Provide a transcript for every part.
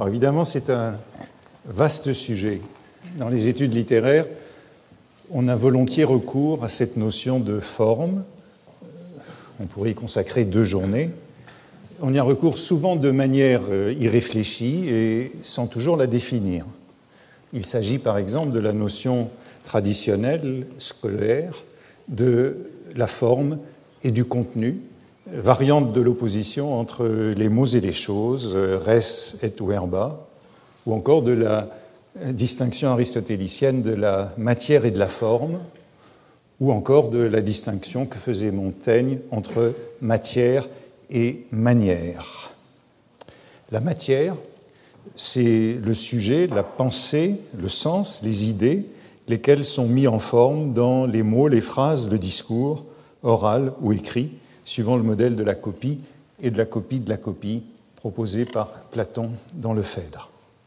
Alors évidemment, c'est un vaste sujet. Dans les études littéraires, on a volontiers recours à cette notion de forme. On pourrait y consacrer 2 journées. On y a recours souvent de manière irréfléchie et sans toujours la définir. Il s'agit par exemple de la notion traditionnelle, scolaire, de la forme et du contenu, variante de l'opposition entre les mots et les choses, res et verba, ou encore de la distinction aristotélicienne de la matière et de la forme, ou encore de la distinction que faisait Montaigne entre matière et manière. La matière, c'est le sujet, la pensée, le sens, les idées, lesquels sont mis en forme dans les mots, les phrases, le discours, oral ou écrit, suivant le modèle de la copie et de la copie proposé par Platon dans le Phèdre.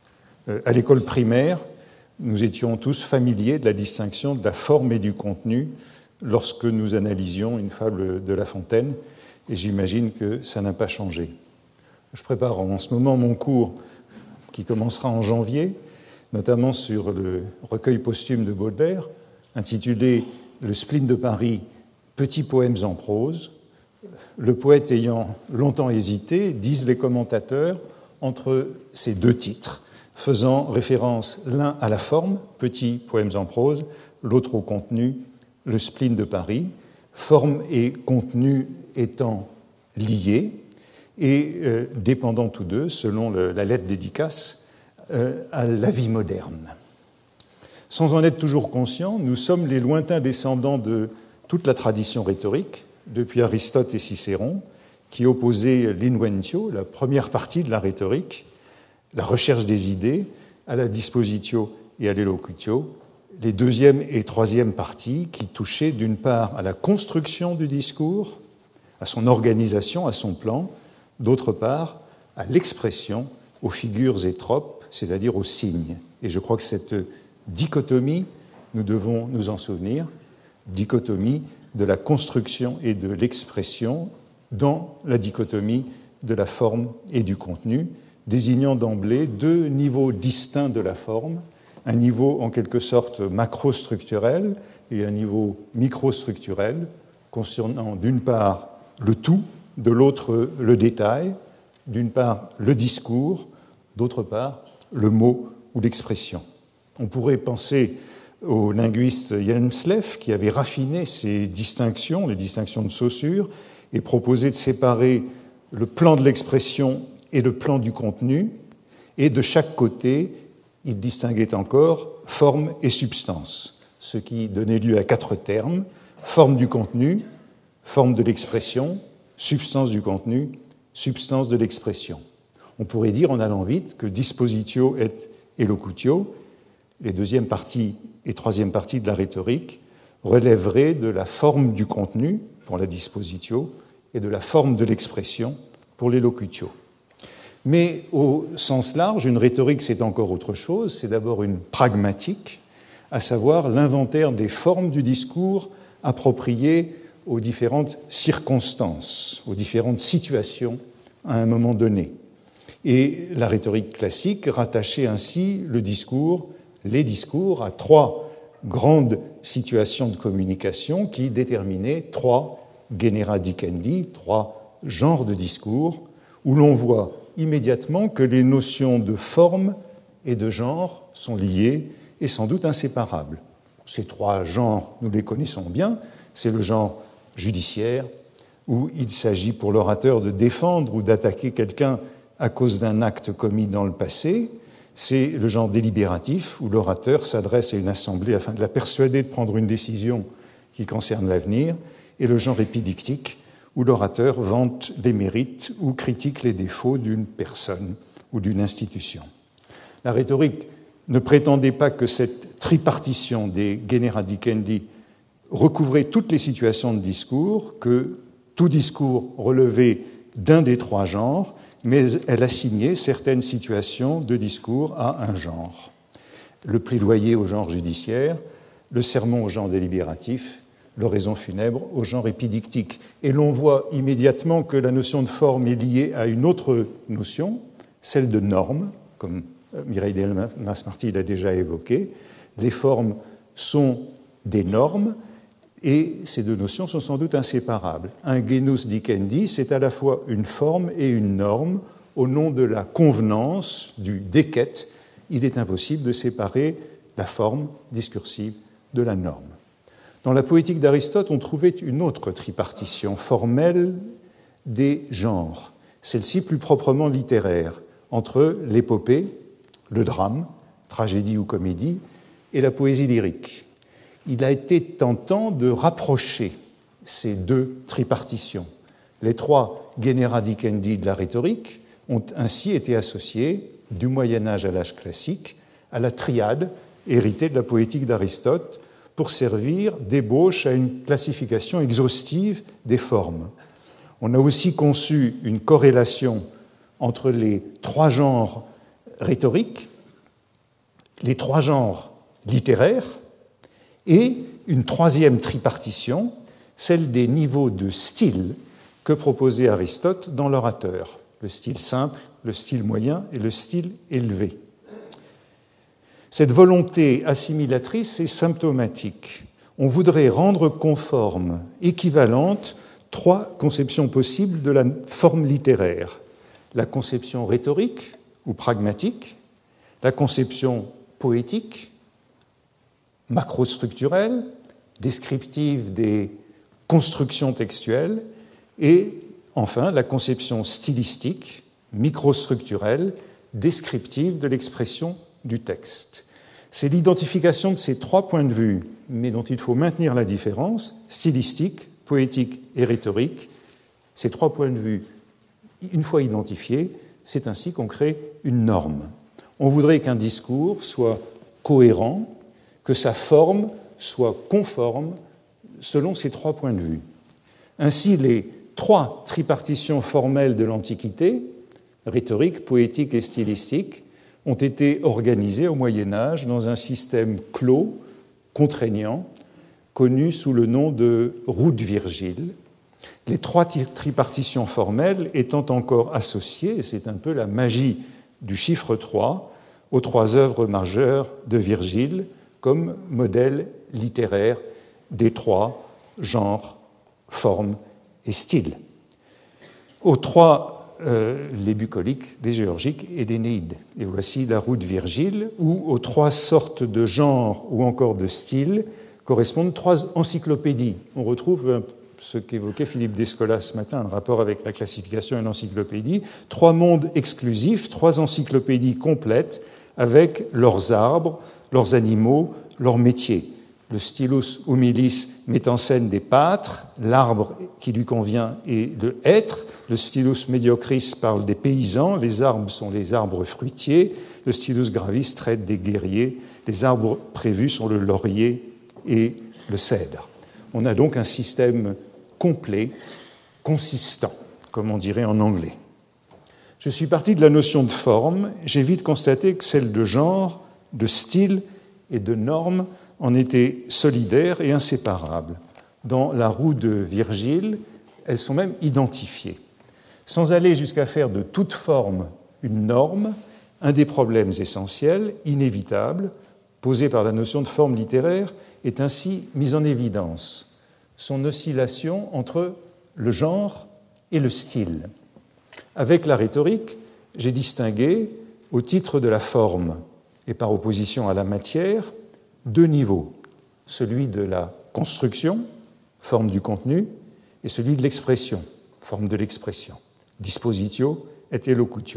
À l'école primaire, nous étions tous familiers de la distinction de la forme et du contenu lorsque nous analysions une fable de La Fontaine, et j'imagine que ça n'a pas changé. Je prépare en ce moment mon cours qui commencera en janvier, notamment sur le recueil posthume de Baudelaire, intitulé « Le spleen de Paris, petits poèmes en prose ». Le poète ayant longtemps hésité, disent les commentateurs, entre ces 2 titres, faisant référence l'un à la forme, petits poèmes en prose, l'autre au contenu, le spleen de Paris, forme et contenu étant liés et dépendant tous deux, selon la lettre dédicace, à la vie moderne. Sans en être toujours conscients, nous sommes les lointains descendants de toute la tradition rhétorique, depuis Aristote et Cicéron, qui opposaient l'inventio, la première partie de la rhétorique, la recherche des idées, à la dispositio et à l'élocutio, les 2e et 3e parties qui touchaient d'une part à la construction du discours, à son organisation, à son plan, d'autre part à l'expression, aux figures et tropes, c'est-à-dire aux signes. Et je crois que cette dichotomie, nous devons nous en souvenir, dichotomie de la construction et de l'expression dans la dichotomie de la forme et du contenu, désignant d'emblée 2 niveaux distincts de la forme, un niveau en quelque sorte macrostructurel et un niveau microstructurel, concernant d'une part le tout, de l'autre le détail, d'une part le discours, d'autre part le mot ou l'expression. On pourrait penser au linguiste Hjelmslev qui avait raffiné ces distinctions, les distinctions de Saussure, et proposé de séparer le plan de l'expression et le plan du contenu, et de chaque côté, il distinguait encore forme et substance, ce qui donnait lieu à 4 termes, forme du contenu, forme de l'expression, substance du contenu, substance de l'expression. On pourrait dire, en allant vite, que dispositio et élocutio, les 2e partie et 3e partie de la rhétorique, relèveraient de la forme du contenu, pour la dispositio, et de la forme de l'expression, pour l'élocutio. Mais au sens large, une rhétorique, c'est encore autre chose. C'est d'abord une pragmatique, à savoir l'inventaire des formes du discours appropriées aux différentes circonstances, aux différentes situations à un moment donné. Et la rhétorique classique rattachait ainsi les discours à 3 grandes situations de communication qui déterminaient 3 genera dicendi, 3 genres de discours, où l'on voit immédiatement que les notions de forme et de genre sont liées et sans doute inséparables. Ces 3 genres, nous les connaissons bien. C'est le genre judiciaire, où il s'agit pour l'orateur de défendre ou d'attaquer quelqu'un à cause d'un acte commis dans le passé. C'est le genre délibératif, où l'orateur s'adresse à une assemblée afin de la persuader de prendre une décision qui concerne l'avenir. Et le genre épidictique, où l'orateur vante les mérites ou critique les défauts d'une personne ou d'une institution. La rhétorique ne prétendait pas que cette tripartition des genera dicendi recouvrait toutes les situations de discours, que tout discours relevait d'un des 3 genres, mais elle assignait certaines situations de discours à un genre. Le plaidoyer au genre judiciaire, le sermon au genre délibératif, l'oraison funèbre au genre épidictique. Et l'on voit immédiatement que la notion de forme est liée à une autre notion, celle de norme, comme Mireille Delmas-Marty l'a déjà évoqué. Les formes sont des normes, et ces deux notions sont sans doute inséparables. Un genus dicendi, c'est à la fois une forme et une norme. Au nom de la convenance, du déquête, il est impossible de séparer la forme discursive de la norme. Dans la poétique d'Aristote, on trouvait une autre tripartition formelle des genres, celle-ci plus proprement littéraire, entre l'épopée, le drame, tragédie ou comédie, et la poésie lyrique. Il a été tentant de rapprocher ces deux tripartitions. Les trois genera dicendi de la rhétorique ont ainsi été associés, du Moyen-Âge à l'âge classique, à la triade héritée de la poétique d'Aristote pour servir d'ébauche à une classification exhaustive des formes. On a aussi conçu une corrélation entre les trois genres rhétoriques, les trois genres littéraires et une troisième tripartition, celle des niveaux de style que proposait Aristote dans l'orateur, le style simple, le style moyen et le style élevé. Cette volonté assimilatrice est symptomatique. On voudrait rendre conformes, équivalentes, trois conceptions possibles de la forme littéraire. La conception rhétorique ou pragmatique, la conception poétique, macrostructurelle, descriptive des constructions textuelles, et enfin la conception stylistique, microstructurelle, descriptive de l'expression du texte. C'est l'identification de ces trois points de vue, mais dont il faut maintenir la différence, stylistique, poétique et rhétorique. Ces trois points de vue, une fois identifiés, c'est ainsi qu'on crée une norme. On voudrait qu'un discours soit cohérent, que sa forme soit conforme selon ces trois points de vue. Ainsi, les trois tripartitions formelles de l'Antiquité, rhétorique, poétique et stylistique, ont été organisées au Moyen-Âge dans un système clos, contraignant, connu sous le nom de roue de Virgile. Les trois tripartitions formelles étant encore associées, et c'est un peu la magie du chiffre 3, aux trois œuvres majeures de Virgile comme modèle littéraire des trois genres, formes et styles. Aux trois les bucoliques, des géorgiques et des néides. Et voici la roue de Virgile, où aux trois sortes de genres ou encore de styles correspondent trois encyclopédies. On retrouve ce qu'évoquait Philippe Descola ce matin, le rapport avec la classification et l'encyclopédie. Trois mondes exclusifs, trois encyclopédies complètes avec leurs arbres, leurs animaux, leurs métiers. Le stylus humilis met en scène des pâtres, l'arbre qui lui convient est le hêtre, le stylus mediocris parle des paysans, les arbres sont les arbres fruitiers, le stylus gravis traite des guerriers, les arbres prévus sont le laurier et le cèdre. On a donc un système complet, consistant, comme on dirait en anglais. Je suis parti de la notion de forme, j'ai vite constaté que celle de genre, de style et de norme en étaient solidaires et inséparables. Dans la roue de Virgile, elles sont même identifiées. Sans aller jusqu'à faire de toute forme une norme, un des problèmes essentiels, inévitables, posés par la notion de forme littéraire, est ainsi mis en évidence. Son oscillation entre le genre et le style. Avec la rhétorique, j'ai distingué, au titre de la forme et par opposition à la matière, deux niveaux, celui de la construction, forme du contenu, et celui de l'expression, forme de l'expression, dispositio et elocutio.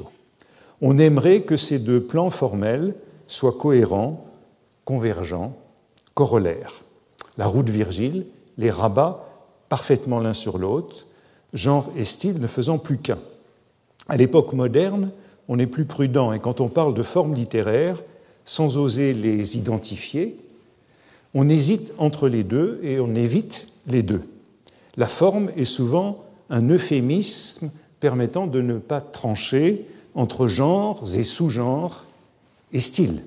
On aimerait que ces deux plans formels soient cohérents, convergents, corollaires. La roue de Virgile les rabat parfaitement l'un sur l'autre, genre et style ne faisant plus qu'un. À l'époque moderne, on est plus prudent, et quand on parle de formes littéraires, sans oser les identifier, on hésite entre les deux et on évite les deux. La forme est souvent un euphémisme permettant de ne pas trancher entre genres et sous-genres et styles.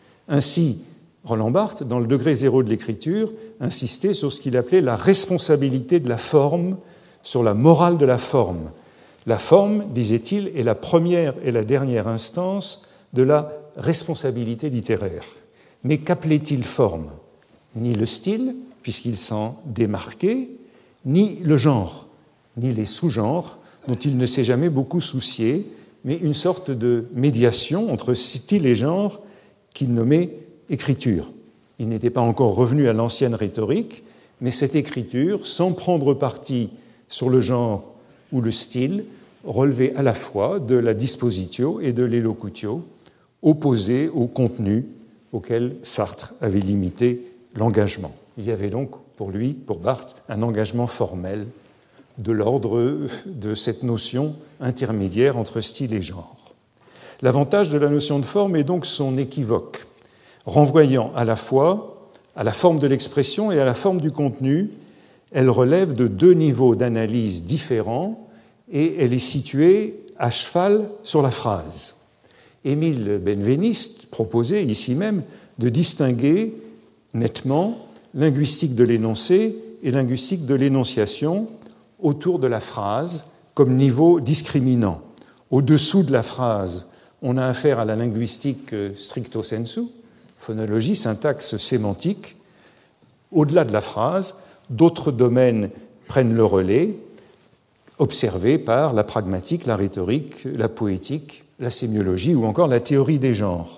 Ainsi, Roland Barthes, dans le degré zéro de l'écriture, insistait sur ce qu'il appelait la responsabilité de la forme, sur la morale de la forme. La forme, disait-il, est la première et la dernière instance de la responsabilité littéraire. Mais qu'appelait-il forme? Ni le style, puisqu'il s'en démarquait, ni le genre, ni les sous-genres, dont il ne s'est jamais beaucoup soucié, mais une sorte de médiation entre style et genre qu'il nommait écriture. Il n'était pas encore revenu à l'ancienne rhétorique, mais cette écriture, sans prendre parti sur le genre ou le style, relevait à la fois de la dispositio et de l'ellocutio, opposés au contenu auquel Sartre avait limité l'engagement. Il y avait donc pour lui, pour Barthes, un engagement formel de l'ordre de cette notion intermédiaire entre style et genre. L'avantage de la notion de forme est donc son équivoque, renvoyant à la fois à la forme de l'expression et à la forme du contenu. Elle relève de deux niveaux d'analyse différents et elle est située à cheval sur la phrase. Émile Benveniste proposait ici même de distinguer nettement linguistique de l'énoncé et linguistique de l'énonciation autour de la phrase comme niveau discriminant. Au-dessous de la phrase, on a affaire à la linguistique stricto sensu, phonologie, syntaxe, sémantique. Au-delà de la phrase, d'autres domaines prennent le relais, observés par la pragmatique, la rhétorique, la poétique, la sémiologie ou encore la théorie des genres.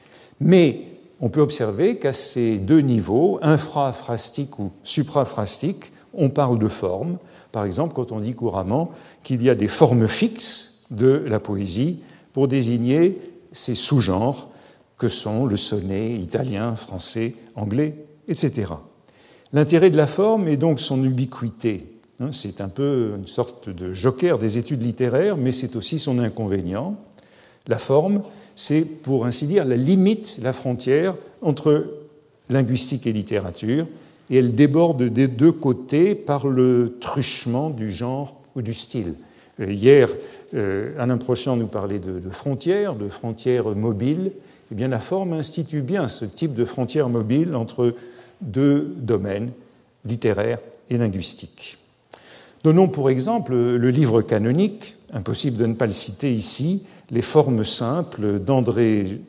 Mais on peut observer qu'à ces deux niveaux, infraphrastique ou supraphrastique, on parle de forme. Par exemple, quand on dit couramment qu'il y a des formes fixes de la poésie pour désigner ces sous-genres que sont le sonnet italien, français, anglais, etc. L'intérêt de la forme est donc son ubiquité. C'est un peu une sorte de joker des études littéraires, mais c'est aussi son inconvénient. La forme, c'est pour ainsi dire la limite, la frontière entre linguistique et littérature, et elle déborde des deux côtés par le truchement du genre ou du style. Hier, Alain Prochant nous parlait de frontières mobiles. Eh bien, la forme institue bien ce type de frontières mobiles entre deux domaines, littéraires et linguistiques. Donnons pour exemple le livre canonique, impossible de ne pas le citer ici, Les formes simples d'André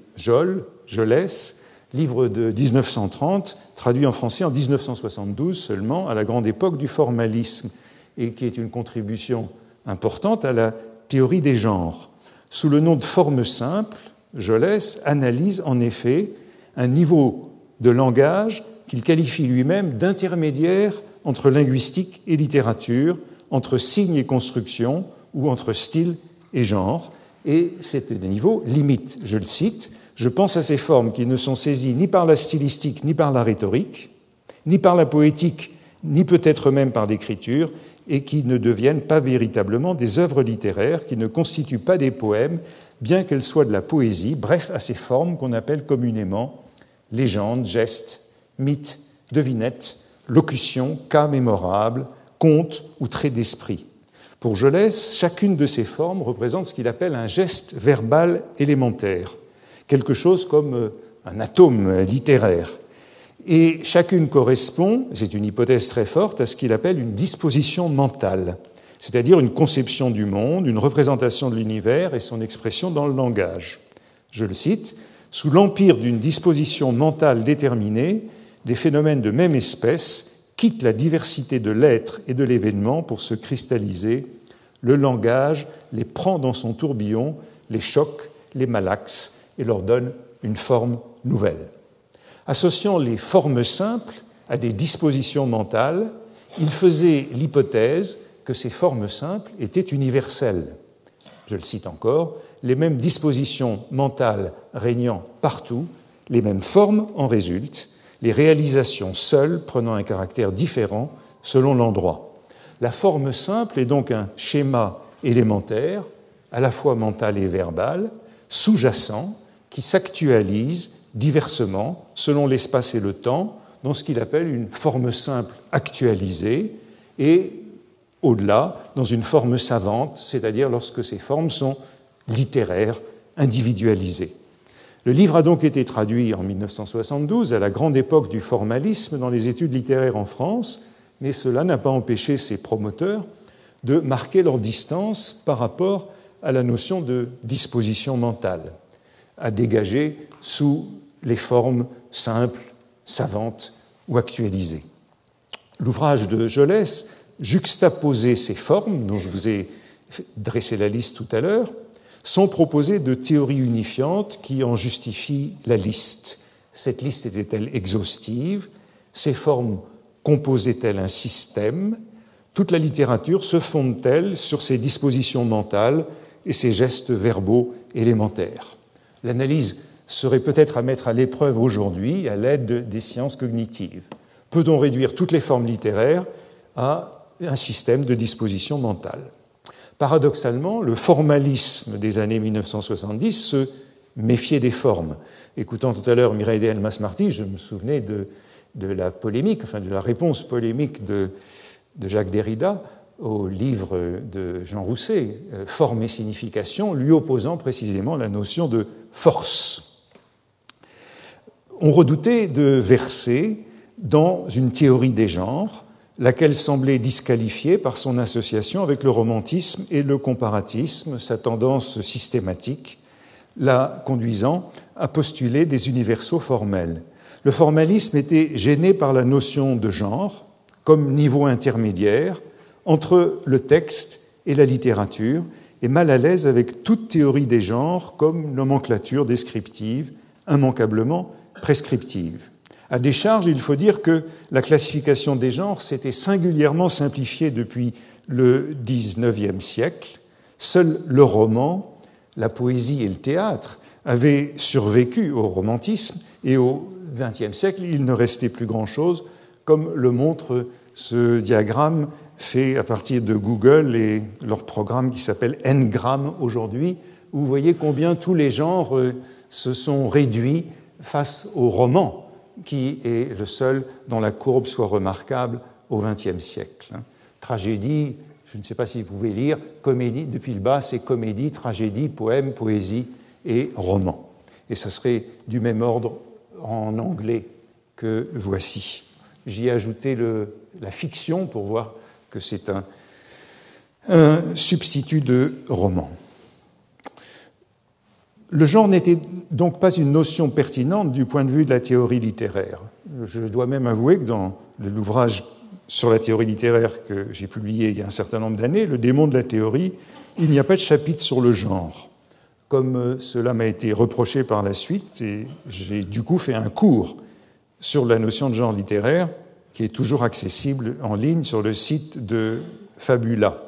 Jolès, livre de 1930, traduit en français en 1972 seulement, à la grande époque du formalisme, et qui est une contribution importante à la théorie des genres. Sous le nom de formes simples, Jolès analyse en effet un niveau de langage qu'il qualifie lui-même d'intermédiaire entre linguistique et littérature, entre signe et construction, ou entre style et genre. Et c'est un niveau limite, je le cite, « Je pense à ces formes qui ne sont saisies ni par la stylistique ni par la rhétorique, ni par la poétique, ni peut-être même par l'écriture, et qui ne deviennent pas véritablement des œuvres littéraires, qui ne constituent pas des poèmes, bien qu'elles soient de la poésie, bref, à ces formes qu'on appelle communément légendes, gestes, mythes, devinettes, locutions, cas mémorables, contes ou traits d'esprit. Pour Jolès, chacune de ces formes représente ce qu'il appelle un geste verbal élémentaire, quelque chose comme un atome littéraire. Et chacune correspond, c'est une hypothèse très forte, à ce qu'il appelle une disposition mentale, c'est-à-dire une conception du monde, une représentation de l'univers et son expression dans le langage. Je le cite, « Sous l'empire d'une disposition mentale déterminée, des phénomènes de même espèce quittent la diversité de l'être et de l'événement pour se cristalliser. Le langage les prend dans son tourbillon, les choque, les malaxe et leur donne une forme nouvelle. » Associant les formes simples à des dispositions mentales, il faisait l'hypothèse que ces formes simples étaient universelles. Je le cite encore, « Les mêmes dispositions mentales régnant partout, les mêmes formes en résultent, les réalisations seules prenant un caractère différent selon l'endroit. » La forme simple est donc un schéma élémentaire, à la fois mental et verbal, sous-jacent, qui s'actualise diversement selon l'espace et le temps dans ce qu'il appelle une forme simple actualisée et, au-delà, dans une forme savante, c'est-à-dire lorsque ces formes sont littéraires, individualisées. Le livre a donc été traduit en 1972, à la grande époque du formalisme dans les études littéraires en France, mais cela n'a pas empêché ses promoteurs de marquer leur distance par rapport à la notion de disposition mentale. à dégager sous les formes simples, savantes ou actualisées. L'ouvrage de Jolès juxtaposait ces formes, dont je vous ai dressé la liste tout à l'heure, sans proposer de théorie unifiante qui en justifie la liste. Cette liste était-elle exhaustive? Ces formes composaient-elles un système? Toute la littérature se fonde-t-elle sur ses dispositions mentales et ses gestes verbaux élémentaires? L'analyse serait peut-être à mettre à l'épreuve aujourd'hui à l'aide des sciences cognitives. Peut-on réduire toutes les formes littéraires à un système de disposition mentale? Paradoxalement, le formalisme des années 1970 se méfiait des formes. Écoutant tout à l'heure Mireille Delmas-Marty, je me souvenais de la polémique, enfin de la réponse polémique de Jacques Derrida au livre de Jean Rousset, Forme et signification, lui opposant précisément la notion de force. On redoutait de verser dans une théorie des genres, laquelle semblait disqualifiée par son association avec le romantisme et le comparatisme, sa tendance systématique, la conduisant à postuler des universaux formels. Le formalisme était gêné par la notion de genre comme niveau intermédiaire entre le texte et la littérature, et mal à l'aise avec toute théorie des genres comme nomenclature descriptive, immanquablement prescriptive. À décharge, il faut dire que la classification des genres s'était singulièrement simplifiée depuis le XIXe siècle. Seul le roman, la poésie et le théâtre avaient survécu au romantisme, et au XXe siècle, il ne restait plus grand-chose, comme le montre ce diagramme fait à partir de Google et leur programme qui s'appelle Ngram aujourd'hui, où vous voyez combien tous les genres se sont réduits face au roman, qui est le seul dont la courbe soit remarquable au XXe siècle. Tragédie, je ne sais pas si vous pouvez lire, comédie, depuis le bas, c'est comédie, tragédie, poème, poésie et roman. Et ça serait du même ordre en anglais que voici. J'y ai ajouté la fiction pour voir que c'est un substitut de roman. Le genre n'était donc pas une notion pertinente du point de vue de la théorie littéraire. Je dois même avouer que dans l'ouvrage sur la théorie littéraire que j'ai publié il y a un certain nombre d'années, Le démon de la théorie, il n'y a pas de chapitre sur le genre. Comme cela m'a été reproché par la suite, et j'ai du coup fait un cours sur la notion de genre littéraire qui est toujours accessible en ligne sur le site de Fabula.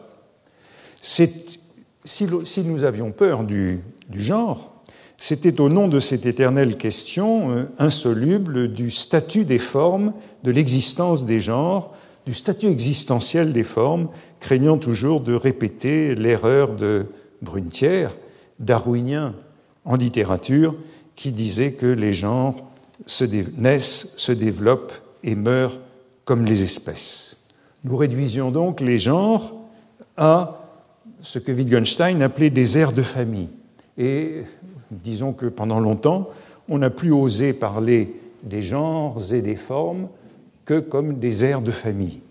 Si nous avions peur du genre, c'était au nom de cette éternelle question insoluble du statut des formes, de l'existence des genres, du statut existentiel des formes, craignant toujours de répéter l'erreur de Brunetière, darwinien en littérature, qui disait que les genres naissent, se développent et meurent comme les espèces. Nous réduisions donc les genres à ce que Wittgenstein appelait des aires de famille. Et disons que pendant longtemps, on n'a plus osé parler des genres et des formes que comme des aires de famille.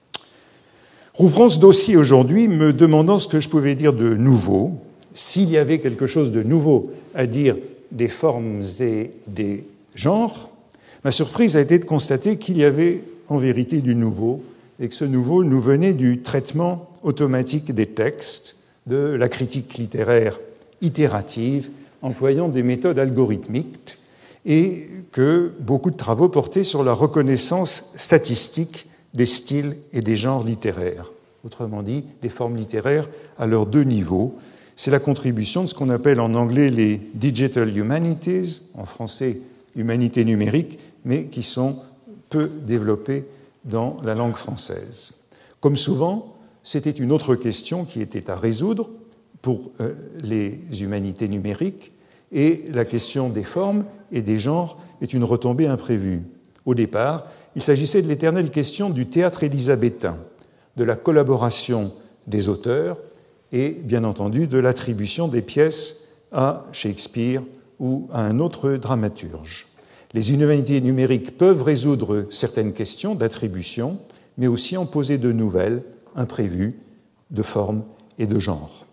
Rouvrons ce dossier aujourd'hui, me demandant ce que je pouvais dire de nouveau, s'il y avait quelque chose de nouveau à dire des formes et des genres. Ma surprise a été de constater qu'il y avait en vérité du nouveau, et que ce nouveau nous venait du traitement automatique des textes, de la critique littéraire itérative, employant des méthodes algorithmiques, et que beaucoup de travaux portaient sur la reconnaissance statistique des styles et des genres littéraires. Autrement dit, des formes littéraires à leurs deux niveaux. C'est la contribution de ce qu'on appelle en anglais les digital humanities, en français humanités numériques, mais qui sont peu développées dans la langue française. Comme souvent, c'était une autre question qui était à résoudre pour les humanités numériques, et la question des formes et des genres est une retombée imprévue. Au départ, il s'agissait de l'éternelle question du théâtre élisabétain, de la collaboration des auteurs et, bien entendu, de l'attribution des pièces à Shakespeare ou à un autre dramaturge. Les humanités numériques peuvent résoudre certaines questions d'attribution, mais aussi en poser de nouvelles, imprévues, de forme et de genre.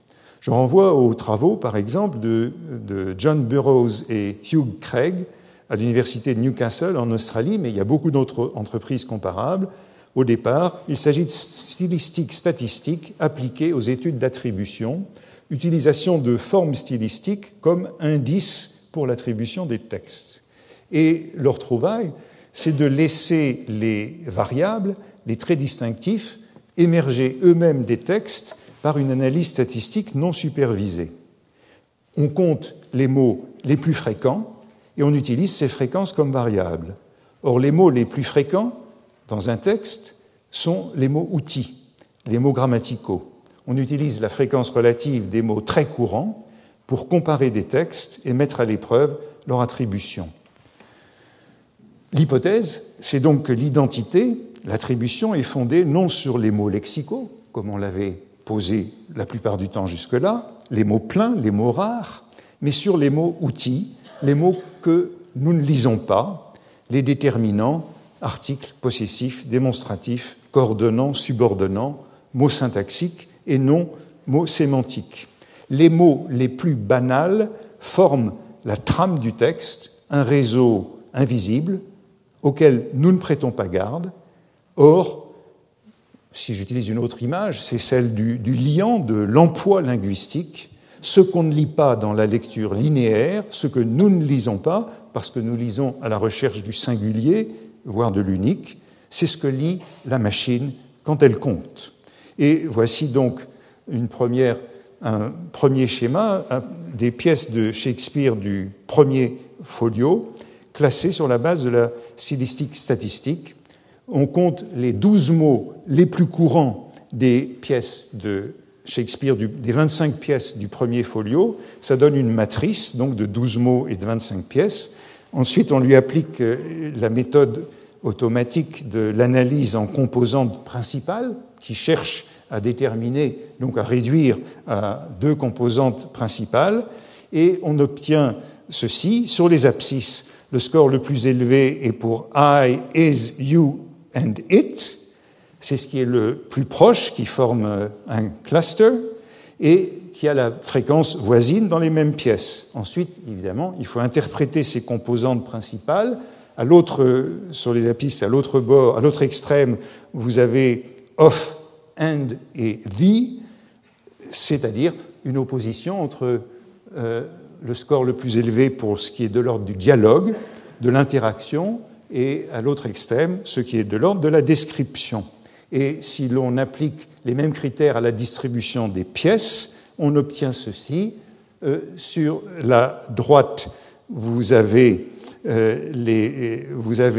Je renvoie aux travaux, par exemple, de John Burroughs et Hugh Craig à l'université de Newcastle en Australie, mais il y a beaucoup d'autres entreprises comparables. Au départ, il s'agit de stylistique statistique appliquée aux études d'attribution, utilisation de formes stylistiques comme indice pour l'attribution des textes. Et leur trouvaille, c'est de laisser les variables, les traits distinctifs, émerger eux-mêmes des textes par une analyse statistique non supervisée. On compte les mots les plus fréquents et on utilise ces fréquences comme variables. Or, les mots les plus fréquents dans un texte sont les mots outils, les mots grammaticaux. On utilise la fréquence relative des mots très courants pour comparer des textes et mettre à l'épreuve leur attribution. L'hypothèse, c'est donc que l'identité, l'attribution, est fondée non sur les mots lexicaux, comme on l'avait posé la plupart du temps jusque-là, les mots pleins, les mots rares, mais sur les mots outils, les mots que nous ne lisons pas, les déterminants, articles possessifs, démonstratifs, coordonnants, subordonnants, mots syntaxiques et non mots sémantiques. Les mots les plus banals forment la trame du texte, un réseau invisible auquel nous ne prêtons pas garde. Or, si j'utilise une autre image, c'est celle du liant, de l'emploi linguistique, ce qu'on ne lit pas dans la lecture linéaire, ce que nous ne lisons pas, parce que nous lisons à la recherche du singulier, voire de l'unique, c'est ce que lit la machine quand elle compte. Et voici donc un premier schéma des pièces de Shakespeare du premier folio, classées sur la base de la stylistique statistique. On compte les 12 mots les plus courants des pièces de Shakespeare, des 25 pièces du premier folio. Ça donne une matrice donc de 12 mots et de 25 pièces. Ensuite, on lui applique la méthode automatique de l'analyse en composantes principales, qui cherche à déterminer, donc à réduire à 2 composantes principales, et on obtient ceci. Sur les abscisses, le score le plus élevé est pour I, is, you and it. C'est ce qui est le plus proche, qui forme un cluster et qui a la fréquence voisine dans les mêmes pièces. Ensuite, évidemment, il faut interpréter ces composantes principales. Sur les abscisses, à l'autre bord, à l'autre extrême, vous avez of, and et the, c'est-à-dire une opposition entre le score le plus élevé pour ce qui est de l'ordre du dialogue, de l'interaction, et à l'autre extrême, ce qui est de l'ordre de la description. Et si l'on applique les mêmes critères à la distribution des pièces, on obtient ceci. Sur la droite, vous avez une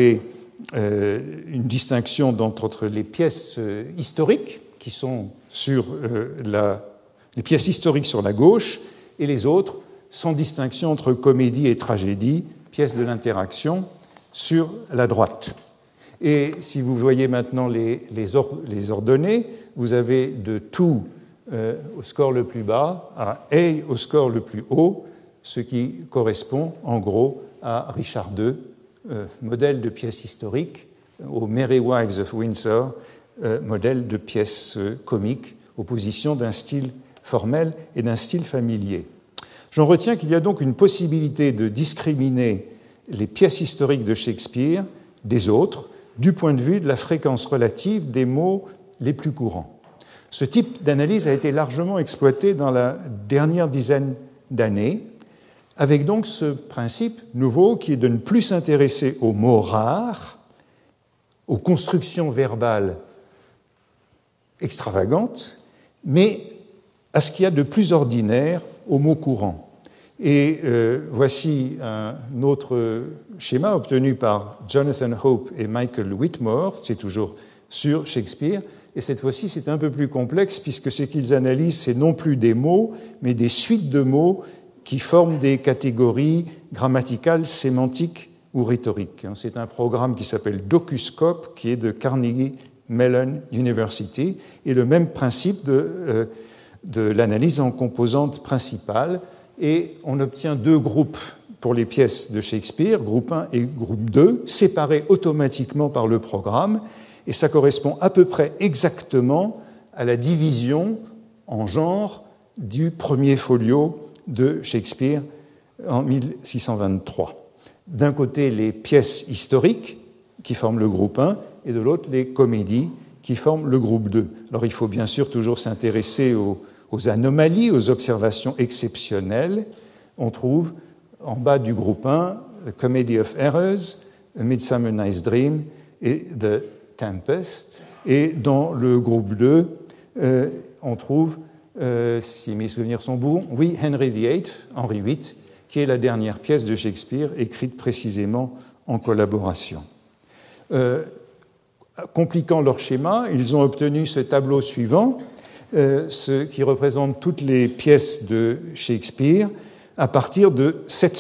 distinction entre les pièces historiques, qui sont sur les pièces historiques sur la gauche, et les autres, sans distinction entre comédie et tragédie, pièces de l'interaction, sur la droite. Et si vous voyez maintenant les ordonnées, vous avez de to au score le plus bas à A au score le plus haut, ce qui correspond en gros à Richard II, modèle de pièce historique, aux Merry Wives of Windsor, modèle de pièce comique, opposition d'un style formel et d'un style familier. J'en retiens qu'il y a donc une possibilité de discriminer les pièces historiques de Shakespeare des autres du point de vue de la fréquence relative des mots les plus courants. Ce type d'analyse a été largement exploité dans la dernière dizaine d'années, avec donc ce principe nouveau qui est de ne plus s'intéresser aux mots rares, aux constructions verbales extravagantes, mais à ce qu'il y a de plus ordinaire aux mots courants. Et voici un autre schéma obtenu par Jonathan Hope et Michael Whitmore, c'est toujours sur Shakespeare, et cette fois-ci c'est un peu plus complexe puisque ce qu'ils analysent, c'est non plus des mots, mais des suites de mots qui forment des catégories grammaticales, sémantiques ou rhétoriques. C'est un programme qui s'appelle Docuscope, qui est de Carnegie Mellon University, et le même principe de l'analyse en composantes principales. Et on obtient 2 groupes pour les pièces de Shakespeare, groupe 1 et groupe 2, séparés automatiquement par le programme, et ça correspond à peu près exactement à la division en genres du premier folio de Shakespeare en 1623. D'un côté, les pièces historiques qui forment le groupe 1, et de l'autre, les comédies qui forment le groupe 2. Alors, il faut bien sûr toujours s'intéresser aux anomalies, aux observations exceptionnelles. On trouve en bas du groupe 1, The Comedy of Errors, A Midsummer Night's Dream et The Tempest. Et dans le groupe 2, on trouve, si mes souvenirs sont bons, oui, Henry VIII, Henri VIII, qui est la dernière pièce de Shakespeare écrite précisément en collaboration. Compliquant leur schéma, ils ont obtenu ce tableau suivant, ce qui représente toutes les pièces de Shakespeare à partir de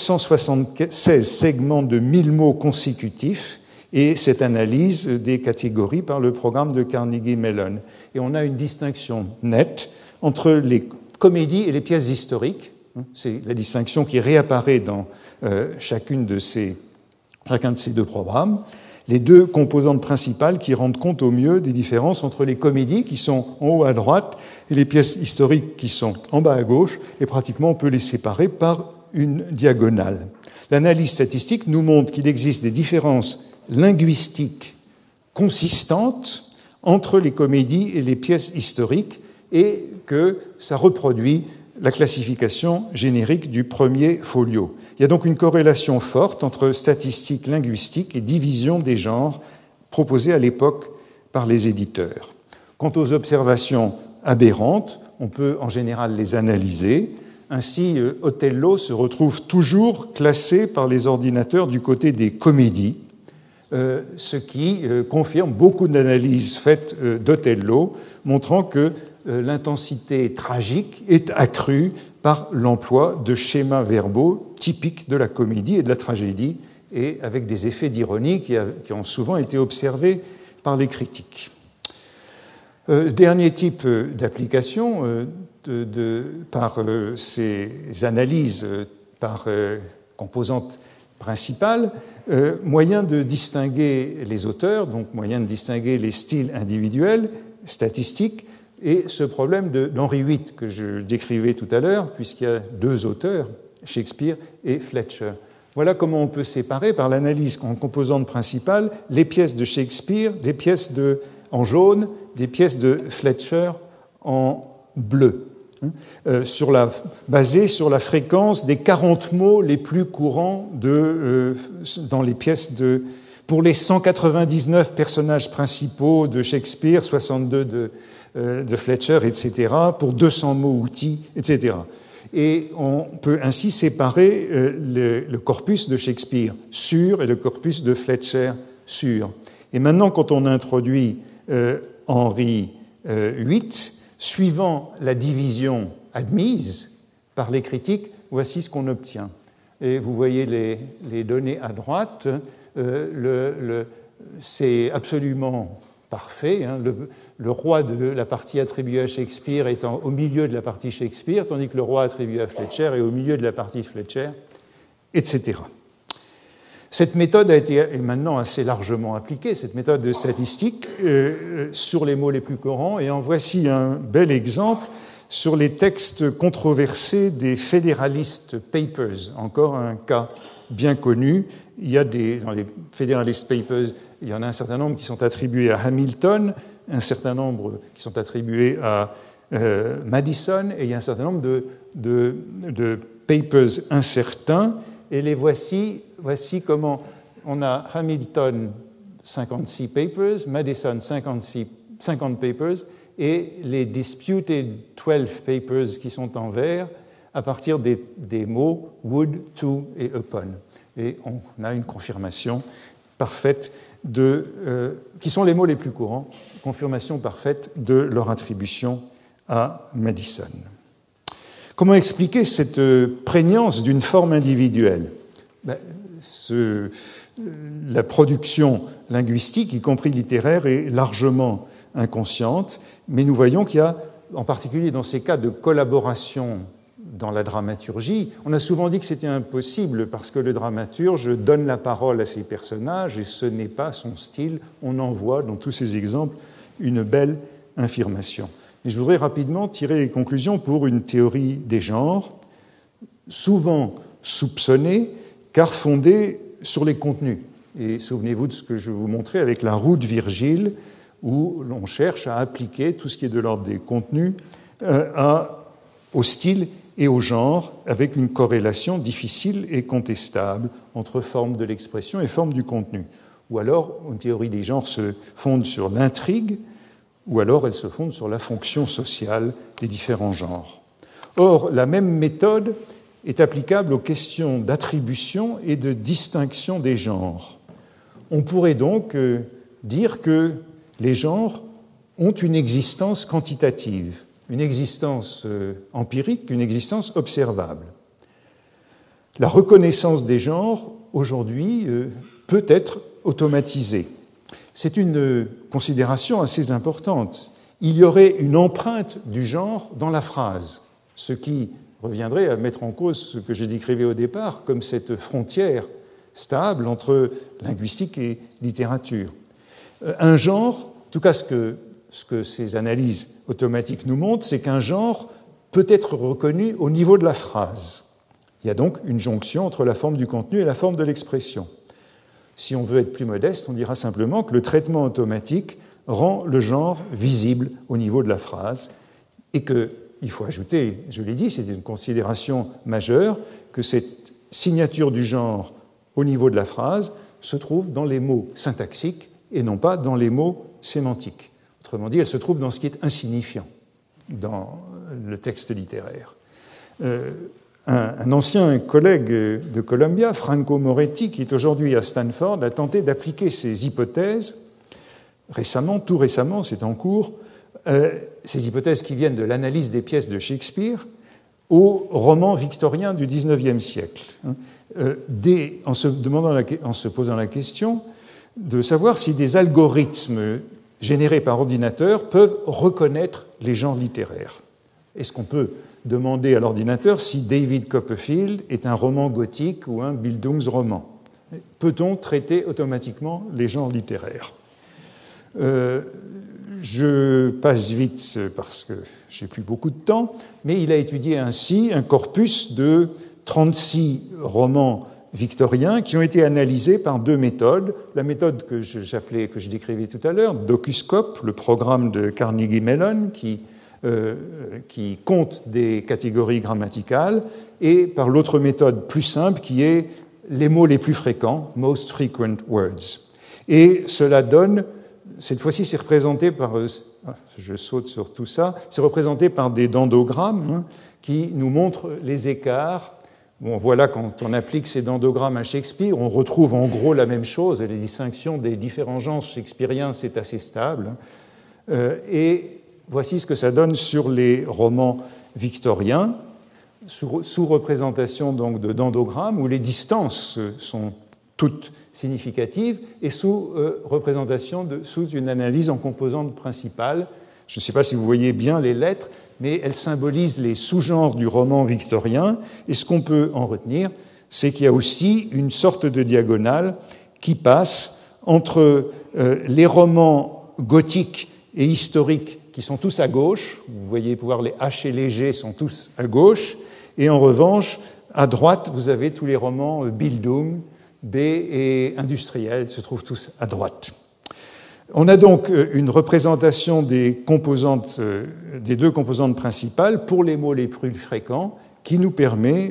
776 segments de 1000 mots consécutifs et cette analyse des catégories par le programme de Carnegie Mellon. Et on a une distinction nette entre les comédies et les pièces historiques. C'est la distinction qui réapparaît dans chacun de ces deux programmes. Les deux composantes principales qui rendent compte au mieux des différences entre les comédies qui sont en haut à droite et les pièces historiques qui sont en bas à gauche, et pratiquement on peut les séparer par une diagonale. L'analyse statistique nous montre qu'il existe des différences linguistiques consistantes entre les comédies et les pièces historiques et que ça reproduit la classification générique du premier folio. Il y a donc une corrélation forte entre statistiques linguistiques et division des genres proposées à l'époque par les éditeurs. Quant aux observations aberrantes, on peut en général les analyser. Ainsi, Othello se retrouve toujours classé par les ordinateurs du côté des comédies, ce qui confirme beaucoup d'analyses faites d'Othello, montrant que l'intensité tragique est accrue par l'emploi de schémas verbaux typiques de la comédie et de la tragédie, et avec des effets d'ironie qui ont souvent été observés par les critiques. Dernier type d'application par ces analyses par composantes principales, moyen de distinguer les auteurs, donc moyen de distinguer les styles individuels, statistiques, et ce problème d'Henri VIII que je décrivais tout à l'heure, puisqu'il y a deux auteurs, Shakespeare et Fletcher. Voilà comment on peut séparer par l'analyse en composantes principales les pièces de Shakespeare, des pièces en jaune, des pièces de Fletcher en bleu, basées sur la fréquence des 40 mots les plus courants dans les pièces pour les 199 personnages principaux de Shakespeare, 62 de Fletcher, etc., pour 200 mots outils, etc. Et on peut ainsi séparer le corpus de Shakespeare sûr et le corpus de Fletcher sûr. Et maintenant, quand on introduit Henri VIII, suivant la division admise par les critiques, voici ce qu'on obtient. Et vous voyez les données à droite. C'est absolument parfait. Le roi de la partie attribuée à Shakespeare étant au milieu de la partie Shakespeare, tandis que le roi attribué à Fletcher est au milieu de la partie Fletcher, etc. Cette méthode est maintenant assez largement appliquée, cette méthode de statistique, sur les mots les plus courants, et en voici un bel exemple sur les textes controversés des Federalist Papers, encore un cas bien connu. Il y a dans les Federalist Papers, il y en a un certain nombre qui sont attribués à Hamilton, un certain nombre qui sont attribués à Madison, et il y a un certain nombre de papers incertains. Et les voici comment on a Hamilton 56 papers, Madison 50 papers, et les disputed 12 papers qui sont en vert à partir des mots would, to et upon. Et on a une confirmation parfaite qui sont les mots les plus courants, confirmation parfaite de leur attribution à Madison. Comment expliquer cette prégnance d'une forme individuelle ? La production linguistique, y compris littéraire, est largement inconsciente, mais nous voyons qu'il y a, en particulier dans ces cas de collaboration dans la dramaturgie, on a souvent dit que c'était impossible parce que le dramaturge donne la parole à ses personnages et ce n'est pas son style. On en voit dans tous ces exemples une belle affirmation. mais je voudrais rapidement tirer les conclusions pour une théorie des genres, souvent soupçonnée, car fondée sur les contenus. Et souvenez-vous de ce que je vous montrais avec la roue de Virgile, où l'on cherche à appliquer tout ce qui est de l'ordre des contenus au style et au genre, avec une corrélation difficile et contestable entre forme de l'expression et forme du contenu. Ou alors, une théorie des genres se fonde sur l'intrigue, ou alors elle se fonde sur la fonction sociale des différents genres. Or, la même méthode est applicable aux questions d'attribution et de distinction des genres. On pourrait donc dire que les genres ont une existence quantitative, une existence empirique, une existence observable. La reconnaissance des genres, aujourd'hui, peut être automatisée. C'est une considération assez importante. Il y aurait une empreinte du genre dans la phrase, ce qui reviendrait à mettre en cause ce que j'ai décrivé au départ comme cette frontière stable entre linguistique et littérature. Un genre, en tout cas ce que ces analyses automatiques nous montrent, c'est qu'un genre peut être reconnu au niveau de la phrase. Il y a donc une jonction entre la forme du contenu et la forme de l'expression. Si on veut être plus modeste, on dira simplement que le traitement automatique rend le genre visible au niveau de la phrase et qu'il faut ajouter, je l'ai dit, c'est une considération majeure, que cette signature du genre au niveau de la phrase se trouve dans les mots syntaxiques et non pas dans les mots sémantiques. Autrement dit, elle se trouve dans ce qui est insignifiant dans le texte littéraire. Un ancien collègue de Columbia, Franco Moretti, qui est aujourd'hui à Stanford, a tenté d'appliquer ces hypothèses tout récemment, c'est en cours, ces hypothèses qui viennent de l'analyse des pièces de Shakespeare au roman victorien du XIXe siècle, en se posant la question de savoir si des algorithmes générés par ordinateur peuvent reconnaître les genres littéraires. Est-ce qu'on peut demander à l'ordinateur si David Copperfield est un roman gothique ou un Bildungsroman? Peut-on traiter automatiquement les genres littéraires? Je passe vite parce que je n'ai plus beaucoup de temps, mais il a étudié ainsi un corpus de 36 romans victoriens qui ont été analysés par deux méthodes. La méthode que je décrivais tout à l'heure, Docuscope, le programme de Carnegie Mellon qui compte des catégories grammaticales, et par l'autre méthode plus simple qui est les mots les plus fréquents, most frequent words. Et cela donne, cette fois-ci c'est représenté par, je saute sur tout ça, c'est représenté par des dendogrammes qui nous montrent les écarts. Bon, voilà, quand on applique ces dendogrammes à Shakespeare, on retrouve en gros la même chose, et les distinctions des différents genres shakespeariens, c'est assez stable. Et voici ce que ça donne sur les romans victoriens, sous représentation donc de dendogrammes, où les distances sont toutes significatives, et sous représentation sous une analyse en composantes principales. Je ne sais pas si vous voyez bien les lettres, mais elles symbolisent les sous-genres du roman victorien, et ce qu'on peut en retenir, c'est qu'il y a aussi une sorte de diagonale qui passe entre les romans gothiques et historiques qui sont tous à gauche, vous voyez pouvoir les H et les G sont tous à gauche, et en revanche, à droite, vous avez tous les romans Bildung, B et industriels, se trouvent tous à droite. On a donc une représentation des composantes, des deux composantes principales pour les mots les plus fréquents qui nous permet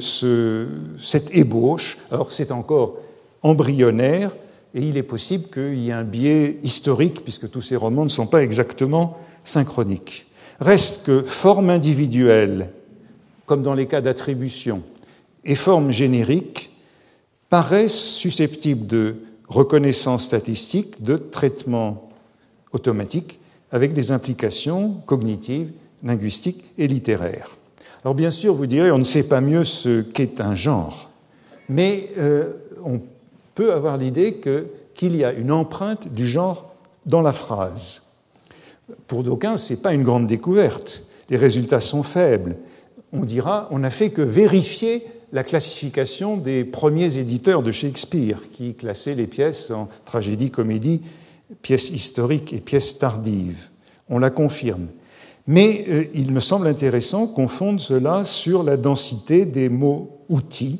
cette ébauche. Alors c'est encore embryonnaire et il est possible qu'il y ait un biais historique puisque tous ces romans ne sont pas exactement synchroniques. Reste que forme individuelle, comme dans les cas d'attribution, et forme générique paraissent susceptibles de reconnaissance statistique, de traitement automatique, avec des implications cognitives, linguistiques et littéraires. Alors bien sûr, vous direz, on ne sait pas mieux ce qu'est un genre, mais on peut avoir l'idée qu'il y a une empreinte du genre dans la phrase. Pour d'aucuns, ce n'est pas une grande découverte. Les résultats sont faibles. On dira, on n'a fait que vérifier la classification des premiers éditeurs de Shakespeare, qui classaient les pièces en tragédie, comédie, pièces historiques et pièces tardives. On la confirme. Mais il me semble intéressant qu'on fonde cela sur la densité des mots outils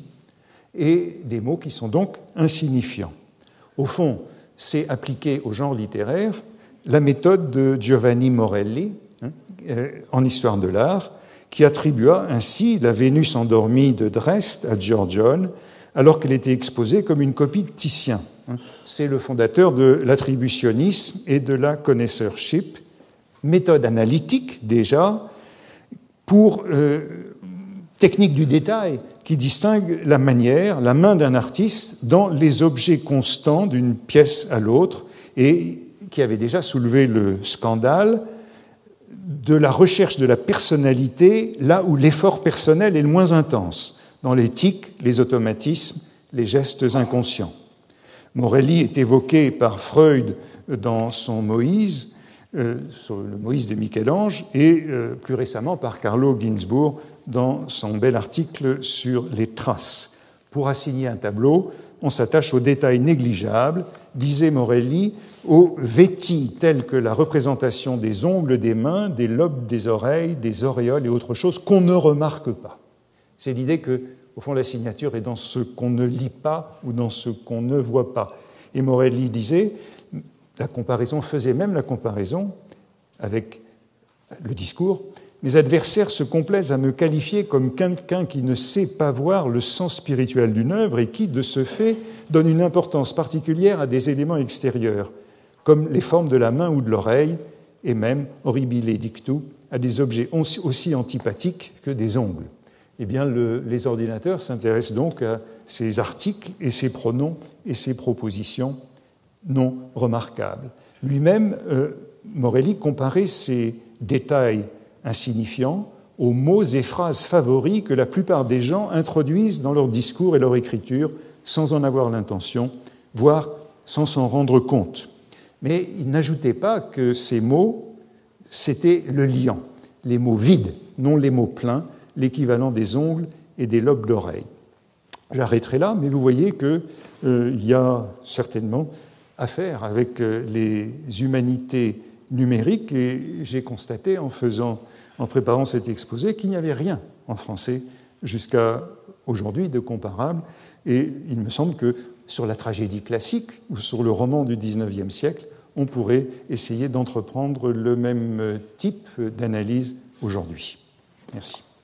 et des mots qui sont donc insignifiants. Au fond, c'est appliqué au genre littéraire la méthode de Giovanni Morelli en histoire de l'art, qui attribua ainsi la Vénus endormie de Dresde à Giorgione, alors qu'elle était exposée comme une copie de Titien. C'est le fondateur de l'attributionnisme et de la connoisseurship, méthode analytique déjà, pour technique du détail qui distingue la manière, la main d'un artiste dans les objets constants d'une pièce à l'autre et qui avait déjà soulevé le scandale de la recherche de la personnalité là où l'effort personnel est le moins intense, dans les tics, les automatismes, les gestes inconscients. Morelli est évoqué par Freud dans son Moïse, sur le Moïse de Michel-Ange, et plus récemment par Carlo Ginzburg dans son bel article sur les traces. Pour assigner un tableau, on s'attache aux détails négligeables, disait Morelli, aux vêtis tels que la représentation des ongles des mains, des lobes des oreilles, des auréoles et autre chose qu'on ne remarque pas. C'est l'idée que, au fond, la signature est dans ce qu'on ne lit pas ou dans ce qu'on ne voit pas. Et Morelli disait, faisait même la comparaison avec le discours. Mes adversaires se complaisent à me qualifier comme quelqu'un qui ne sait pas voir le sens spirituel d'une œuvre et qui, de ce fait, donne une importance particulière à des éléments extérieurs, comme les formes de la main ou de l'oreille, et même, horribile dictu, à des objets aussi antipathiques que des ongles. Eh bien, les ordinateurs s'intéressent donc à ces articles et ces pronoms et ces propositions non remarquables. Lui-même, Morelli comparait ces détails insignifiants aux mots et phrases favoris que la plupart des gens introduisent dans leur discours et leur écriture sans en avoir l'intention, voire sans s'en rendre compte. Mais il n'ajoutait pas que ces mots, c'était le liant, les mots vides, non les mots pleins, l'équivalent des ongles et des lobes d'oreille. J'arrêterai là, mais vous voyez qu'il y a certainement affaire avec les humanités numériques, et j'ai constaté en préparant cet exposé qu'il n'y avait rien en français jusqu'à aujourd'hui de comparable, et il me semble que sur la tragédie classique ou sur le roman du XIXe siècle, on pourrait essayer d'entreprendre le même type d'analyse aujourd'hui. Merci.